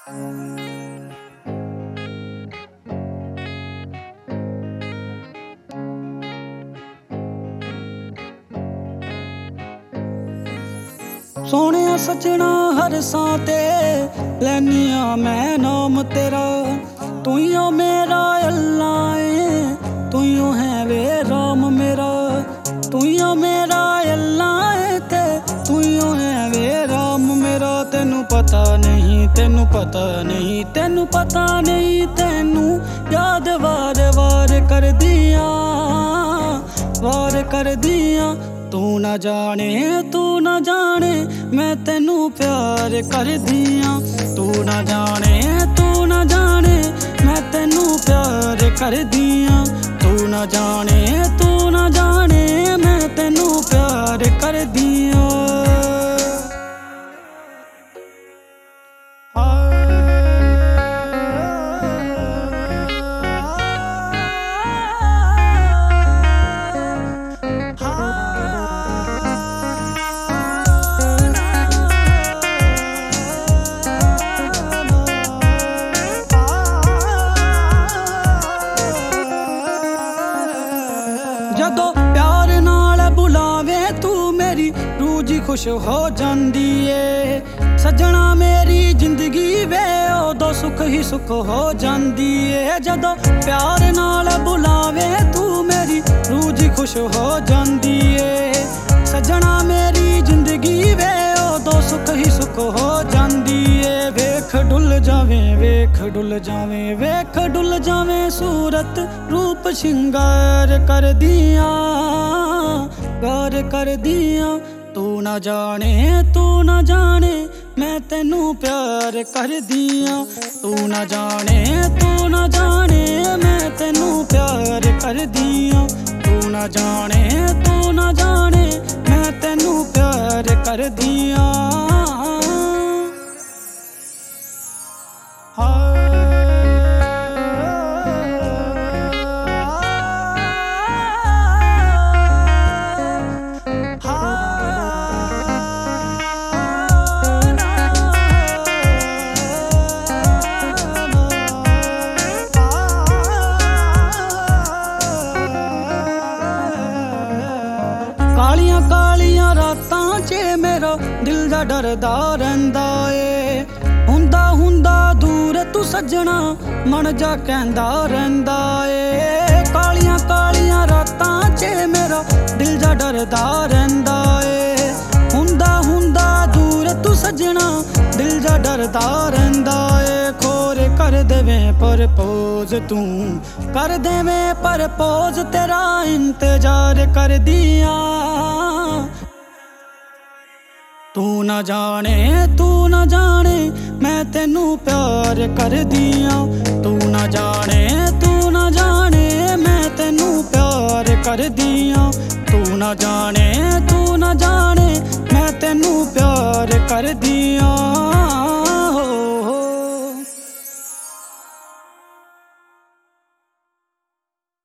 सोहणिया सजना हर सां ते लैनिया मैं नाम तेरा, तुइयों मेरा अल्लाह है, तुइयों है वे राम मेरा। तुइयों मेरा अल्लाह है ते तुइयों है वे राम मेरा। तेनू पता नहीं, तेनू पता नहीं, तेनू पता नहीं, तेनू याद वार वार कर दिया, वार कर दिया। तू ना जाने, तू ना जाने, मैं तेनू प्यार कर दिया। तू ना जाने, तू ना जाने, मैं तेनू प्यार कर दिया। तू ना जाने, तू ना जाने, मैं तेनू प्यार कर दिया। जदों प्यार नाल बुलावे तू मेरी रूह जी खुश हो जांदी है। सजना मेरी जिंदगी वे उदों सुख ही सुख हो जांदी है। जदों प्यार नाल बुलावे तू मेरी रूह जी खुश हो जांदी है। सजना मेरी जिंदगी वे उदों सुख ही सुख हो जांदी है। वेख डुल जावे, वेख डुल जावे, वेख डुल जावे, सूरत रूप शिंगार कर दिया, गार कर दिया। तू ना जाने, तू ना जाने, मैं तेनू प्यार कर दिया। तू ना जाने, तू ना जाने, मैं तेनू प्यार कर दिया। तू ना जाने, तू ना जाने, मैं तेनू प्यार कर दिया। कालियां कालियां रातां च मेरा दिल दा डरदा रहिंदा ए। हुंदा हुंदा दूर तू सजना मन जा कहंदा रहिंदा ए। कालियां कालियां रातां च मेरा दिल जा डरदा रहिंदा ए। हुंदा हुंदा दूर तू सजना दिल जा डरदा रहिंदा ए। खोर कर देवे परपोज तू, कर देवे परपोज, तेरा इंतजार कर दिया। तू ना जाने, तू ना जाने, मैं तेनू प्यार कर दिया। तू ना जाने, तू ना जाने, मैं तेनू प्यार कर दिया। तू ना जाने, तू ना जाने, मैं तेनू प्यार कर दिया।